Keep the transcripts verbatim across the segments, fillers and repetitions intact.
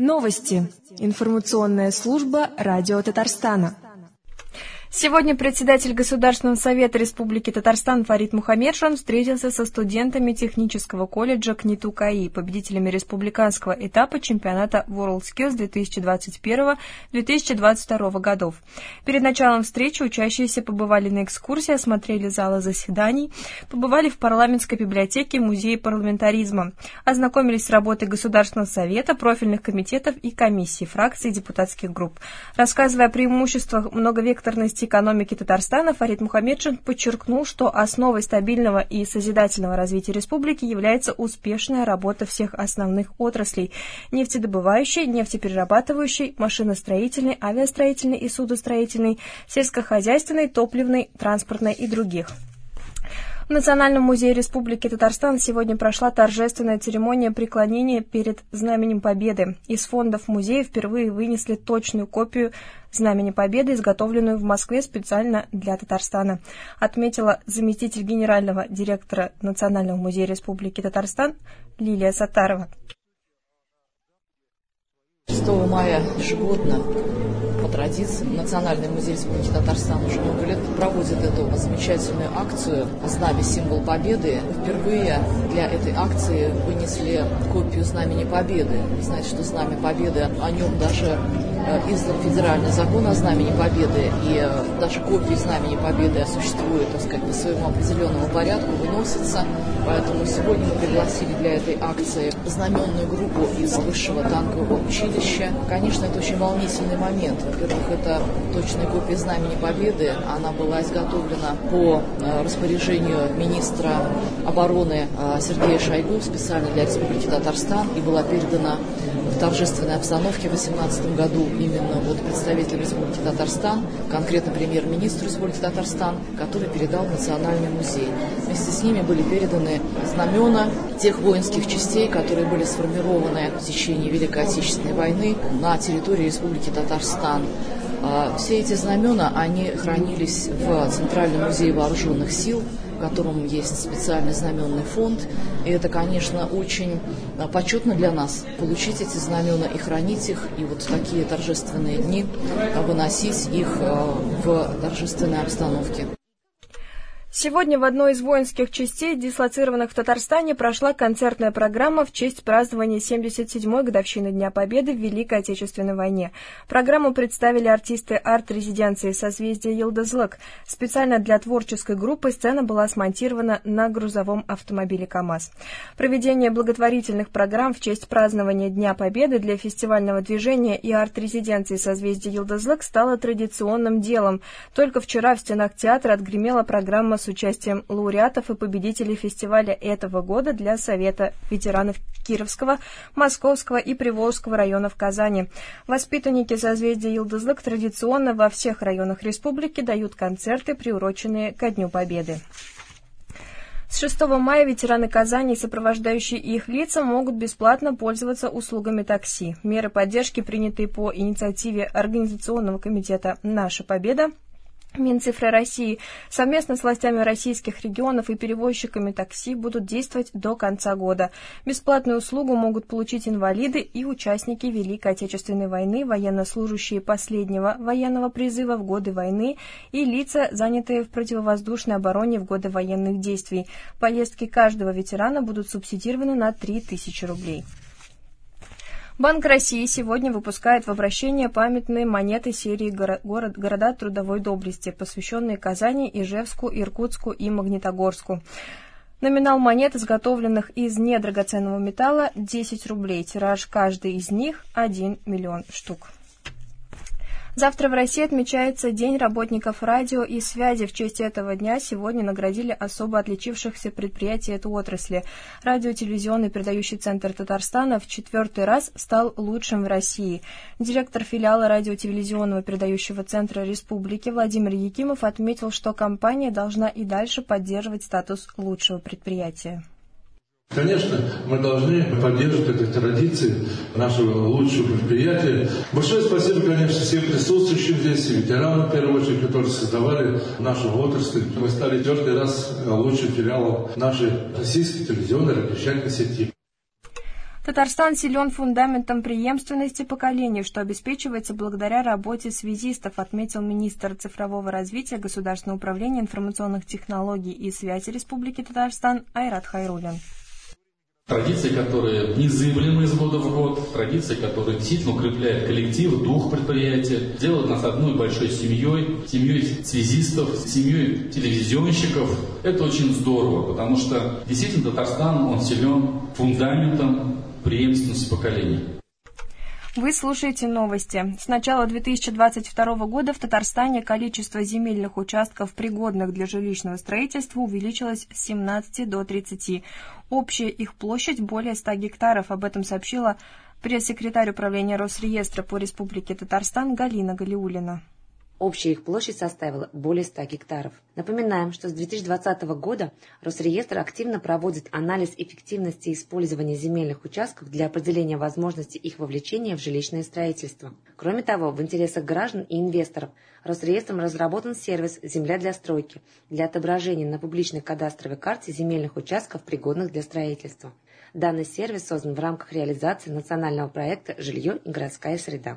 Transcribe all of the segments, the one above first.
Новости. Информационная служба Радио Татарстана. Сегодня председатель Государственного совета Республики Татарстан Фарид Мухаммедшин встретился со студентами технического колледжа КНИТУ КАИ, победителями республиканского этапа чемпионата WorldSkills две тысячи двадцать первого — две тысячи двадцать второго годов. Перед началом встречи учащиеся побывали на экскурсии, осмотрели залы заседаний, побывали в парламентской библиотеке Музея парламентаризма, ознакомились с работой Государственного совета, профильных комитетов и комиссий, фракций и депутатских групп. Рассказывая о преимуществах многовекторности экономики Татарстана, Фарид Мухаммедшин подчеркнул, что основой стабильного и созидательного развития республики является успешная работа всех основных отраслей – нефтедобывающей, нефтеперерабатывающей, машиностроительной, авиастроительной и судостроительной, сельскохозяйственной, топливной, транспортной и других. В Национальном музее Республики Татарстан сегодня прошла торжественная церемония преклонения перед Знаменем Победы. Из фондов музея впервые вынесли точную копию Знамени Победы, изготовленную в Москве специально для Татарстана, отметила заместитель генерального директора Национального музея Республики Татарстан Лилия Саттарова. шестого мая ежегодно по традиции Национальный музей Республики Татарстан уже много лет проводит эту замечательную акцию «Знамя — символ победы». Впервые для этой акции вынесли копию Знамени Победы. Вы знаете, что Знамя Победы, о нем даже издан федеральный закон о Знамени Победы, и даже копии Знамени Победы существуют, так сказать, по своему определенному порядку, выносятся. Поэтому сегодня мы пригласили для этой акции знаменную группу из Высшего танкового училища. Конечно, это очень волнительный момент. Во-первых, это точная копия Знамени Победы. Она была изготовлена по распоряжению министра обороны Сергея Шойгу специально для Республики Татарстан и была передана в торжественной обстановке в две тысячи восемнадцатом году именно вот представителем Республики Татарстан, конкретно премьер-министру Республики Татарстан, который передал в Национальный музей. Вместе с ними были переданы знамена тех воинских частей, которые были сформированы в течение Великой Отечественной войны на территории Республики Татарстан. Все эти знамена, они хранились в Центральном музее вооруженных сил, в котором есть специальный знаменный фонд. И это, конечно, очень почетно для нас получить эти знамена и хранить их, и вот в такие торжественные дни выносить их в торжественной обстановке. Сегодня в одной из воинских частей, дислоцированных в Татарстане, прошла концертная программа в честь празднования семьдесят седьмой годовщины Дня Победы в Великой Отечественной войне. Программу представили артисты арт-резиденции «Созвездие Йылдызлык». Специально для творческой группы сцена была смонтирована на грузовом автомобиле КАМАЗ. Проведение благотворительных программ в честь празднования Дня Победы для фестивального движения и арт-резиденции «Созвездие Йылдызлык» стало традиционным делом. Только вчера в стенах театра отгремела программа с участием лауреатов и победителей фестиваля этого года для Совета ветеранов Кировского, Московского и Приволжского районов Казани. Воспитанники «Созвездия Йылдызлык» традиционно во всех районах республики дают концерты, приуроченные ко Дню Победы. С шестого мая ветераны Казани и сопровождающие их лица могут бесплатно пользоваться услугами такси. Меры поддержки, принятые по инициативе Организационного комитета «Наша Победа», Минцифры России совместно с властями российских регионов и перевозчиками такси будут действовать до конца года. Бесплатную услугу могут получить инвалиды и участники Великой Отечественной войны, военнослужащие последнего военного призыва в годы войны и лица, занятые в противовоздушной обороне в годы военных действий. Поездки каждого ветерана будут субсидированы на три тысячи рублей. Банк России сегодня выпускает в обращение памятные монеты серии город, «Города трудовой доблести», посвященные Казани, Ижевску, Иркутску и Магнитогорску. Номинал монет, изготовленных из недрагоценного металла, десять рублей. Тираж каждой из них – один миллион штук. Завтра в России отмечается День работников радио и связи. В честь этого дня сегодня наградили особо отличившихся предприятий этой отрасли. Радио-телевизионный передающий центр Татарстана в четвертый раз стал лучшим в России. Директор филиала радио-телевизионного передающего центра республики Владимир Якимов отметил, что компания должна и дальше поддерживать статус лучшего предприятия. Конечно, мы должны поддерживать эти традиции нашего лучшего предприятия. Большое спасибо, конечно, всем присутствующим здесь, ветеранам, в первую очередь, которые создавали нашу отрасль. Мы стали четвертый раз лучшим филиалом нашей российской телевизионной радиовещательной сети. Татарстан силен фундаментом преемственности поколений, что обеспечивается благодаря работе связистов, отметил министр цифрового развития Государственного управления информационных технологий и связи Республики Татарстан Айрат Хайруллин. Традиции, которые незыблемы из года в год, традиции, которые действительно укрепляют коллектив, дух предприятия, делают нас одной большой семьей, семьей связистов, семьей телевизионщиков. Это очень здорово, потому что действительно Татарстан, он силен фундаментом преемственности поколений. Вы слушаете новости. С начала две тысячи двадцать второго года в Татарстане количество земельных участков, пригодных для жилищного строительства, увеличилось с семнадцати до тридцати. Общая их площадь более ста гектаров. Об этом сообщила пресс-секретарь управления Росреестра по Республике Татарстан Галина Галиуллина. Общая их площадь составила более ста гектаров. Напоминаем, что с две тысячи двадцатого года Росреестр активно проводит анализ эффективности использования земельных участков для определения возможности их вовлечения в жилищное строительство. Кроме того, в интересах граждан и инвесторов Росреестром разработан сервис «Земля для стройки» для отображения на публичной кадастровой карте земельных участков, пригодных для строительства. Данный сервис создан в рамках реализации национального проекта «Жилье и городская среда».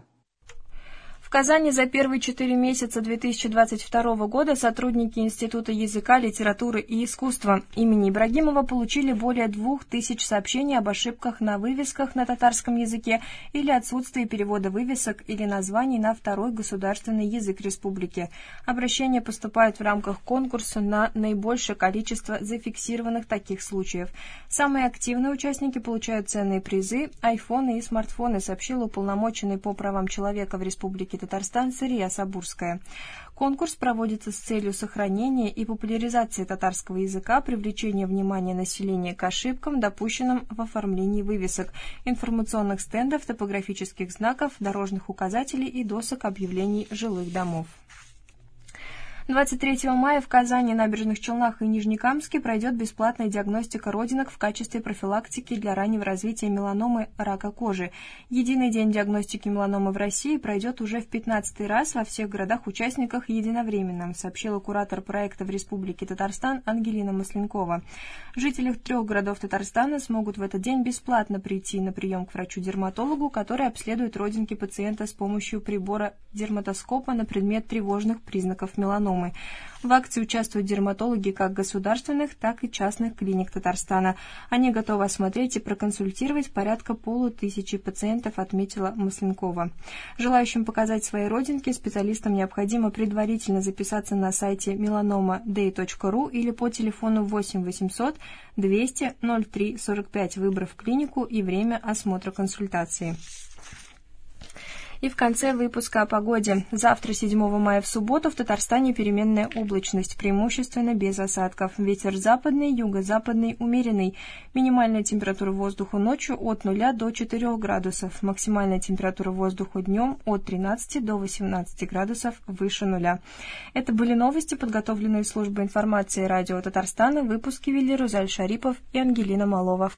В Казани за первые четыре месяца две тысячи двадцать второго года сотрудники Института языка, литературы и искусства имени Ибрагимова получили более двух тысяч сообщений об ошибках на вывесках на татарском языке или отсутствии перевода вывесок или названий на второй государственный язык республики. Обращения поступают в рамках конкурса на наибольшее количество зафиксированных таких случаев. Самые активные участники получают ценные призы, айфоны и смартфоны, сообщила уполномоченный по правам человека в Республике Татарстан Сырия Сабурская. Конкурс проводится с целью сохранения и популяризации татарского языка, привлечения внимания населения к ошибкам, допущенным в оформлении вывесок, информационных стендов, топографических знаков, дорожных указателей и досок объявлений жилых домов. двадцать третьего мая в Казани, Набережных Челнах и Нижнекамске пройдет бесплатная диагностика родинок в качестве профилактики для раннего развития меланомы рака кожи. Единый день диагностики меланомы в России пройдет уже в пятнадцатый раз во всех городах-участниках единовременно, сообщила куратор проекта в Республике Татарстан Ангелина Масленкова. Жители трех городов Татарстана смогут в этот день бесплатно прийти на прием к врачу-дерматологу, который обследует родинки пациента с помощью прибора дерматоскопа на предмет тревожных признаков меланомы. В акции участвуют дерматологи как государственных, так и частных клиник Татарстана. Они готовы осмотреть и проконсультировать порядка полутысячи пациентов, отметила Масленкова. Желающим показать свои родинки специалистам необходимо предварительно записаться на сайте меланома дэй точка ру или по телефону восемь восемьсот двести ноль три сорок пять, выбрав клинику и время осмотра консультации. И в конце выпуска о погоде. Завтра, седьмого мая, в субботу, в Татарстане переменная облачность, преимущественно без осадков. Ветер западный, юго-западный, умеренный. Минимальная температура воздуха ночью от нуля до четырёх градусов. Максимальная температура воздуха днем от тринадцати до восемнадцати градусов выше нуля. Это были новости, подготовленные службой информации радио Татарстана. Выпуски вели Рузаль Шарипов и Ангелина Малова.